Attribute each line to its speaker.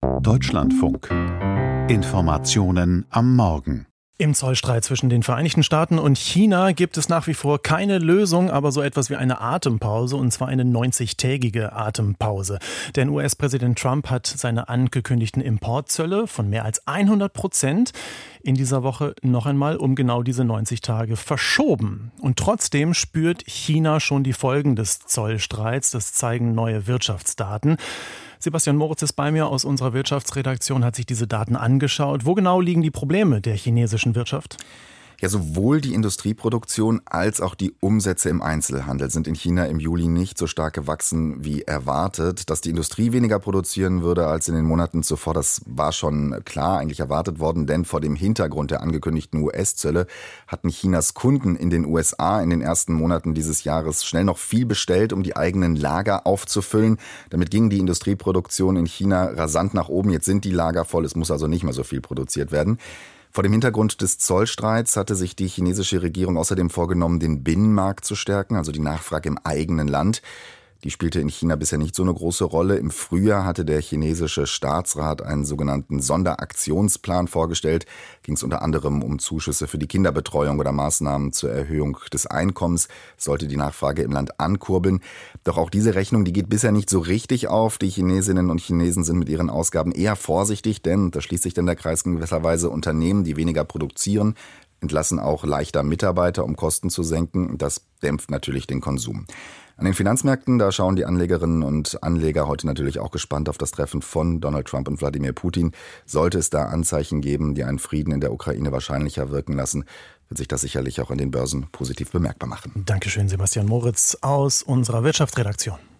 Speaker 1: Deutschlandfunk. Informationen am Morgen.
Speaker 2: Im Zollstreit zwischen den Vereinigten Staaten und China gibt es nach wie vor keine Lösung, aber so etwas wie eine Atempause, und zwar eine 90-tägige Atempause. Denn US-Präsident Trump hat seine angekündigten Importzölle von mehr als 100% in dieser Woche noch einmal um genau diese 90 Tage verschoben. Und trotzdem spürt China schon die Folgen des Zollstreits. Das zeigen neue Wirtschaftsdaten. Sebastian Moritz ist bei mir aus unserer Wirtschaftsredaktion, hat sich diese Daten angeschaut. Wo genau liegen die Probleme der chinesischen Wirtschaft?
Speaker 3: Ja, sowohl die Industrieproduktion als auch die Umsätze im Einzelhandel sind in China im Juli nicht so stark gewachsen wie erwartet. Dass die Industrie weniger produzieren würde als in den Monaten zuvor, das war schon klar eigentlich erwartet worden, denn vor dem Hintergrund der angekündigten US-Zölle hatten Chinas Kunden in den USA in den ersten Monaten dieses Jahres schnell noch viel bestellt, um die eigenen Lager aufzufüllen. Damit ging die Industrieproduktion in China rasant nach oben. Jetzt sind die Lager voll, es muss also nicht mehr so viel produziert werden. Vor dem Hintergrund des Zollstreits hatte sich die chinesische Regierung außerdem vorgenommen, den Binnenmarkt zu stärken, also die Nachfrage im eigenen Land. Die spielte in China bisher nicht so eine große Rolle. Im Frühjahr hatte der chinesische Staatsrat einen sogenannten Sonderaktionsplan vorgestellt. Ging es unter anderem um Zuschüsse für die Kinderbetreuung oder Maßnahmen zur Erhöhung des Einkommens. Sollte die Nachfrage im Land ankurbeln. Doch auch diese Rechnung, die geht bisher nicht so richtig auf. Die Chinesinnen und Chinesen sind mit ihren Ausgaben eher vorsichtig, denn da schließt sich dann der Kreis gewisserweise Unternehmen, die weniger produzieren, entlassen auch leichter Mitarbeiter, um Kosten zu senken. Das dämpft natürlich den Konsum. An den Finanzmärkten, da schauen die Anlegerinnen und Anleger heute natürlich auch gespannt auf das Treffen von Donald Trump und Wladimir Putin. Sollte es da Anzeichen geben, die einen Frieden in der Ukraine wahrscheinlicher wirken lassen, wird sich das sicherlich auch an den Börsen positiv bemerkbar machen.
Speaker 2: Dankeschön, Sebastian Moritz aus unserer Wirtschaftsredaktion.